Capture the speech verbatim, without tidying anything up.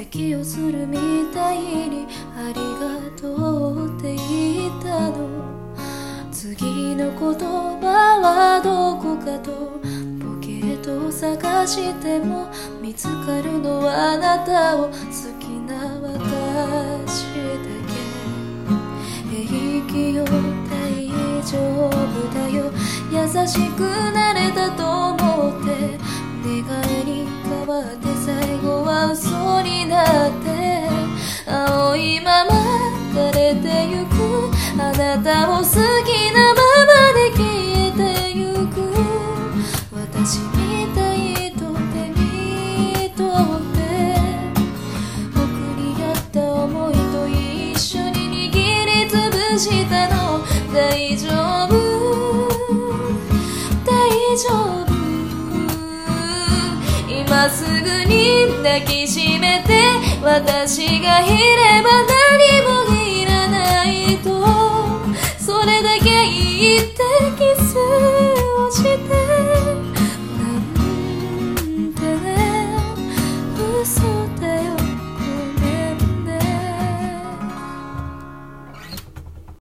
息をするみたいにありがとうって言ったの。次の言葉はどこかとポケットを探しても見つかるのはあなたを好きな私だけ。平気よ、大丈夫だよ、優しくなれたと思って願いに変わって最後は嘘になって青いまま枯れてゆくあなたを好きなままで消えてゆく。私みたいと手に取って僕にあった想いと一緒に握りつぶしたの。大丈夫大丈夫、今すぐに抱きしめて私がいれば何もいらないとそれだけ言ってキスをしてなんてね嘘